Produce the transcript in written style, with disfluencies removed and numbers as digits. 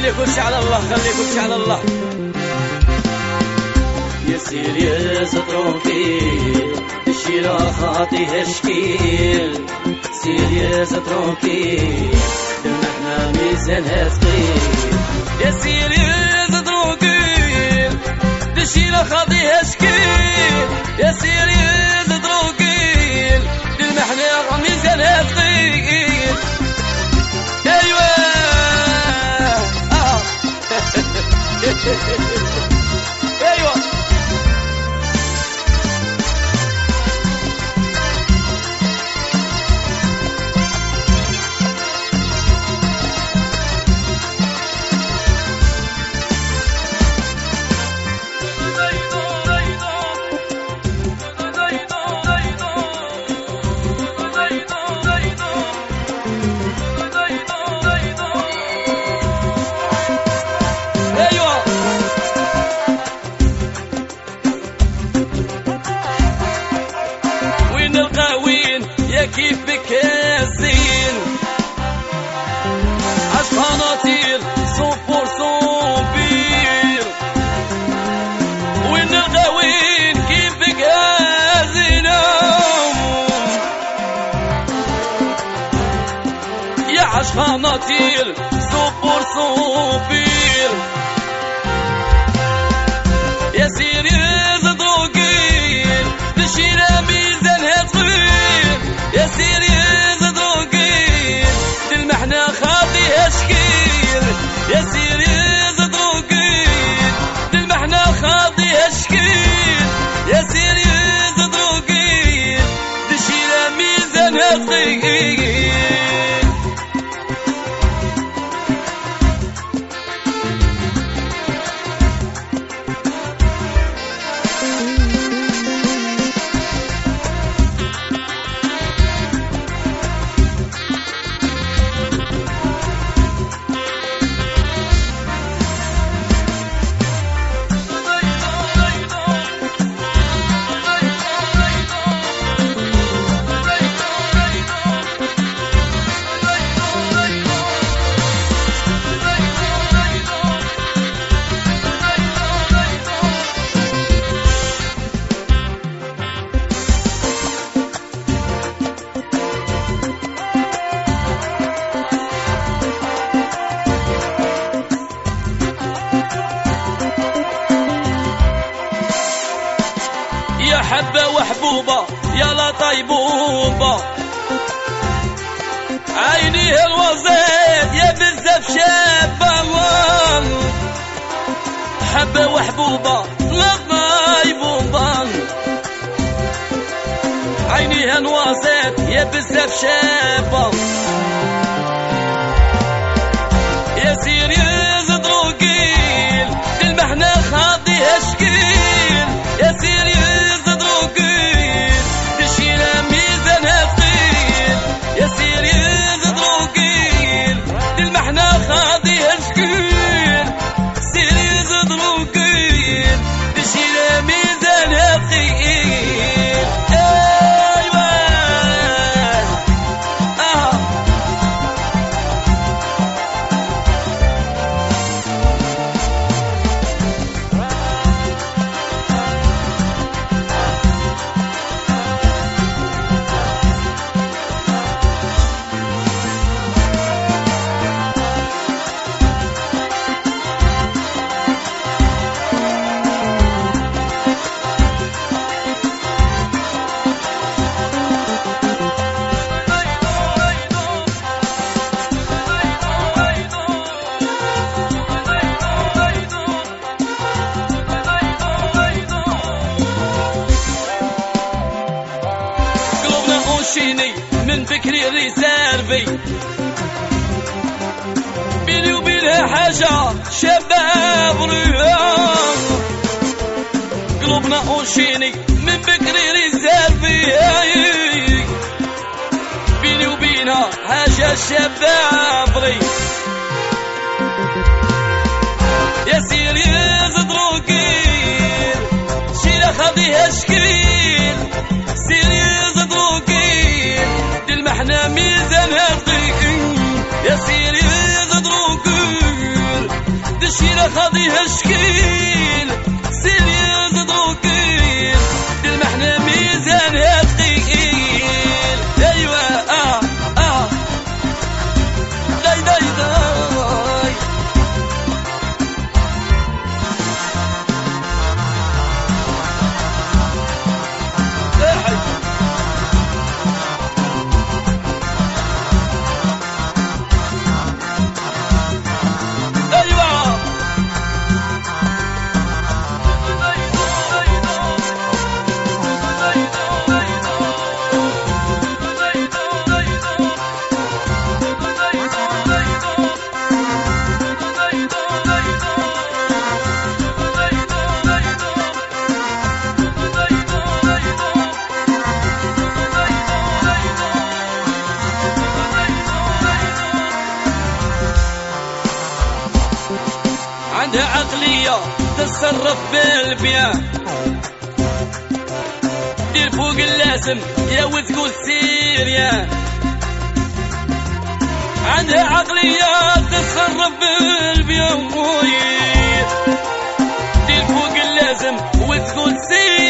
خلي كل شي على الله، خلي كل شي على الله. يا سيريز ترونكيل الشيرة خاطي هشكيل، سيريز ترونكيل احنا ميزانها ثقيل. يا سيريز ترونكيل الشيرة خاطي هشكيل، يا سيريز ترونكيل احنا ميزانها ثقيل. ايوه ايوه كيفك يا زين عشقها نطير 100% بير، وين الغاوين كيفك يا زينة يا عشقها نطير 100% بير. يا سيريز دروقيل تشينا ميزانها ثقيل، يا سيريز دروقيل المحنة خاطي هشكيل، يا سيريز دروقيل المحنة خاطي هشكيل، يا سيريز دروقيل تشينا ميزانها ثقيل. يا حبة وحبوبة يا طيبوبة، عيني الوزيد يا بزاف شابة، حبة وحبوبة لا طيبوبة، عيني الوزيد يا بزاف شابة. يا سيريز دروقيل المحنة خاطي هشكيل، يا سيريز دروقيل تشينا ميزانها ثقيل، يا سيريز دروقيل المحنة خاطي هشكيل، سيريز دروقيل تشينا ميزانها ثقيل. ايوه من فكري ريزيرفي، بيني وبينها حاجة شباب رياض، قلوبنا أوشيني من فكري ريزيرفي، بيني وبينها حاجة شباب رياض. يا سيريز دروقيل شيلة خاطي هشكيل، سيريز دروقيل دي المحنة ميزانها ثقيل، يا سيريز دروقيل خاضيها شكيل سير يا تدوكيل دير محنا ميزانها ثقيل. ايوا داي داي داي عندها عقلية تتصرف بالبيان دير فوق اللازم يا وتقول سيريان. عندها عقلية تتصرف بالبيان دير فوق اللازم وتقول سيريان.